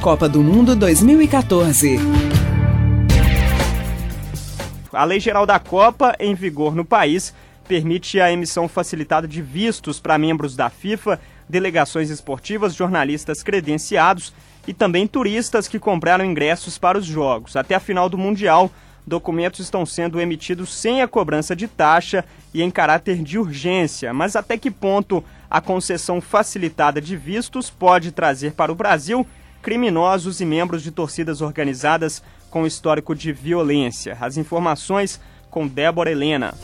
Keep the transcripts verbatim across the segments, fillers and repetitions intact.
Copa do Mundo dois mil e quatorze. A Lei Geral da Copa, em vigor no país, permite a emissão facilitada de vistos para membros da FIFA, delegações esportivas, jornalistas credenciados e também turistas que compraram ingressos para os jogos. Até a final do Mundial, documentos estão sendo emitidos sem a cobrança de taxa e em caráter de urgência. Mas até que ponto a concessão facilitada de vistos pode trazer para o Brasil criminosos e membros de torcidas organizadas com histórico de violência? As informações com Débora Helena.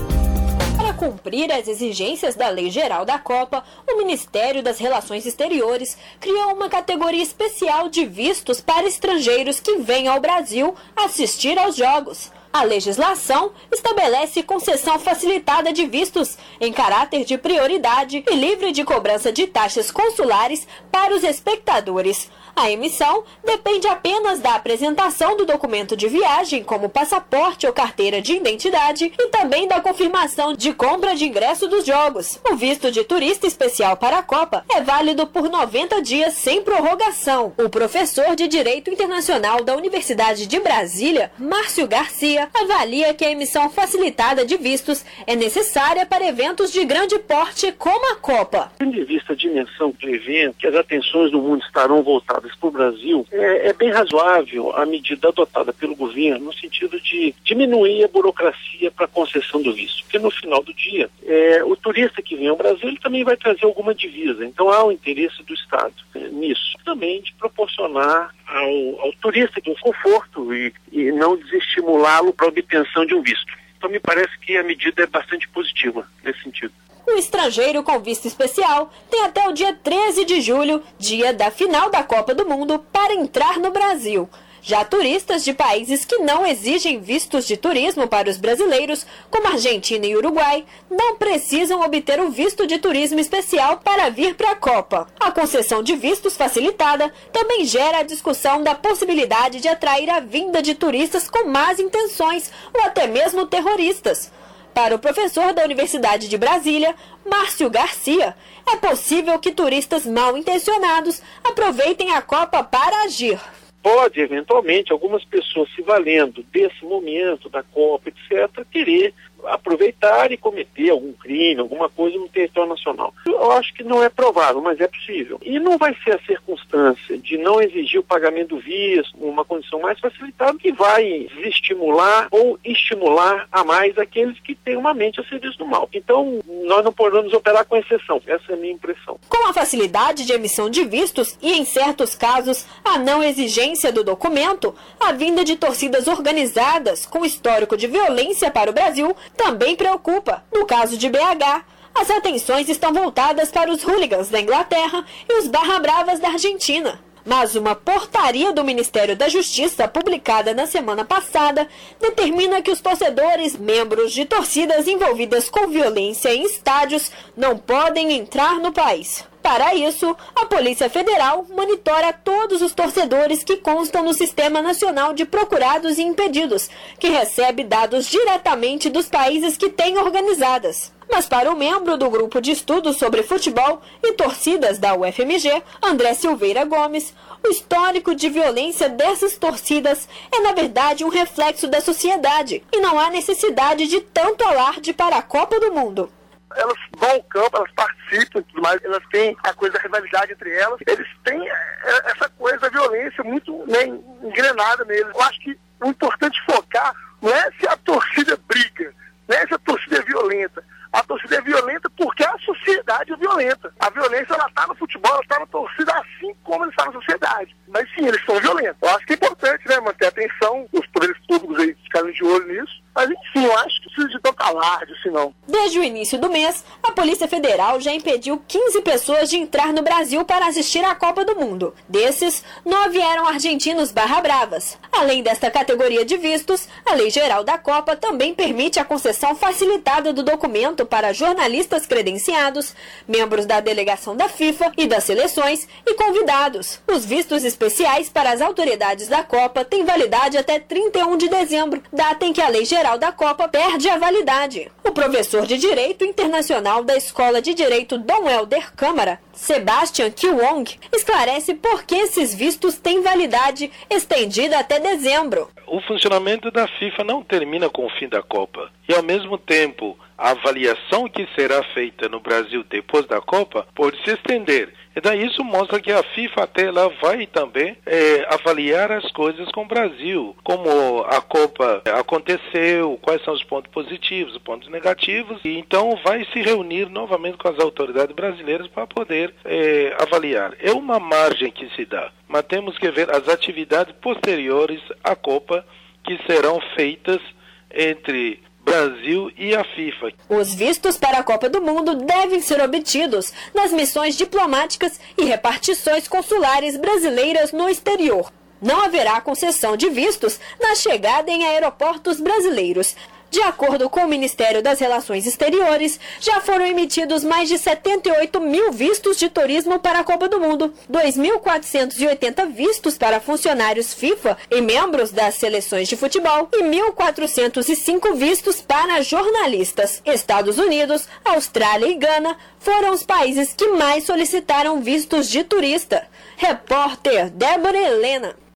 Para cumprir as exigências da Lei Geral da Copa, o Ministério das Relações Exteriores criou uma categoria especial de vistos para estrangeiros que vêm ao Brasil assistir aos jogos. A legislação estabelece concessão facilitada de vistos em caráter de prioridade e livre de cobrança de taxas consulares para os espectadores. A emissão depende apenas da apresentação do documento de viagem, como passaporte ou carteira de identidade, e também da confirmação de compra de ingresso dos jogos. O visto de turista especial para a Copa é válido por noventa dias sem prorrogação. O professor de Direito Internacional da Universidade de Brasília, Márcio Garcia, avalia que a emissão facilitada de vistos é necessária para eventos de grande porte como a Copa. Tendo em vista a dimensão do evento, que as atenções do mundo estarão voltadas para o Brasil, é, é bem razoável a medida adotada pelo governo no sentido de diminuir a burocracia para a concessão do visto. Porque no final do dia, é, o turista que vem ao Brasil ele também vai trazer alguma divisa. Então há o interesse do Estado é, nisso. Também de proporcionar ao, ao turista um conforto e, e não desestimulá-lo para a obtenção de um visto. Então me parece que a medida é bastante positiva nesse sentido. O estrangeiro com visto especial tem até o dia treze de julho, dia da final da Copa do Mundo, para entrar no Brasil. Já turistas de países que não exigem vistos de turismo para os brasileiros, como Argentina e Uruguai, não precisam obter o visto de turismo especial para vir para a Copa. A concessão de vistos facilitada também gera a discussão da possibilidade de atrair a vinda de turistas com más intenções ou até mesmo terroristas. Para o professor da Universidade de Brasília, Márcio Garcia, é possível que turistas mal intencionados aproveitem a Copa para agir. Pode, eventualmente, algumas pessoas se valendo desse momento da Copa, etcétera, querer aproveitar e cometer algum crime, alguma coisa no território nacional. Eu acho que não é provável, mas é possível. E não vai ser a circunstância de não exigir o pagamento do visto, uma condição mais facilitada, que vai estimular ou estimular a mais aqueles que têm uma mente a serviço do mal. Então, nós não podemos operar com exceção. Essa é a minha impressão. Com a facilidade de emissão de vistos e, em certos casos, a não exigência do documento, a vinda de torcidas organizadas com histórico de violência para o Brasil também preocupa. No caso de B H, as atenções estão voltadas para os hooligans da Inglaterra e os barra bravas da Argentina. Mas uma portaria do Ministério da Justiça, publicada na semana passada, determina que os torcedores, membros de torcidas envolvidas com violência em estádios, não podem entrar no país. Para isso, a Polícia Federal monitora todos os torcedores que constam no Sistema Nacional de Procurados e Impedidos, que recebe dados diretamente dos países que têm organizadas. Mas para o membro do Grupo de Estudos sobre Futebol e Torcidas da U F M G, André Silveira Gomes, o histórico de violência dessas torcidas é, na verdade, um reflexo da sociedade e não há necessidade de tanto alarde para a Copa do Mundo. Elas vão ao campo, elas participam e tudo mais, elas têm a coisa da rivalidade entre elas, eles têm essa coisa da violência muito, né, engrenada neles. Eu acho que o importante focar não é se a torcida briga, não é se a torcida é violenta. A torcida é violenta porque a sociedade é violenta. A violência, ela está no futebol, ela está na torcida, assim como ela está na sociedade. Mas sim, eles são violentos. Eu acho que é importante, né, manter a atenção, os poderes públicos aí ficarem de olho nisso. Mas enfim, eu acho que precisa de tanto alarde, assim não. Desde o início do mês, a Polícia Federal já impediu quinze pessoas de entrar no Brasil para assistir à Copa do Mundo. Desses, nove eram argentinos barra bravas. Além desta categoria de vistos, a Lei Geral da Copa também permite a concessão facilitada do documento para jornalistas credenciados, membros da delegação da FIFA e das seleções e convidados. Os vistos especiais para as autoridades da Copa têm validade até trinta e um de dezembro, data em que a Lei Geral da Copa perde a validade. O professor de Direito Internacional da da Escola de Direito Dom Helder Câmara, Sebastian Kiwong, esclarece por que esses vistos têm validade estendida até dezembro. O funcionamento da FIFA não termina com o fim da Copa. E, ao mesmo tempo, a avaliação que será feita no Brasil depois da Copa pode se estender. Então, isso mostra que a FIFA até lá vai também é, avaliar as coisas com o Brasil. Como a Copa aconteceu, quais são os pontos positivos, os pontos negativos. E então vai se reunir novamente com as autoridades brasileiras para poder é, avaliar. É uma margem que se dá, mas temos que ver as atividades posteriores à Copa que serão feitas entre Brasil e a FIFA. Os vistos para a Copa do Mundo devem ser obtidos nas missões diplomáticas e repartições consulares brasileiras no exterior. Não haverá concessão de vistos na chegada em aeroportos brasileiros. De acordo com o Ministério das Relações Exteriores, já foram emitidos mais de setenta e oito mil vistos de turismo para a Copa do Mundo, dois mil quatrocentos e oitenta vistos para funcionários FIFA e membros das seleções de futebol e mil quatrocentos e cinco vistos para jornalistas. Estados Unidos, Austrália e Gana foram os países que mais solicitaram vistos de turista. Repórter Débora Helena.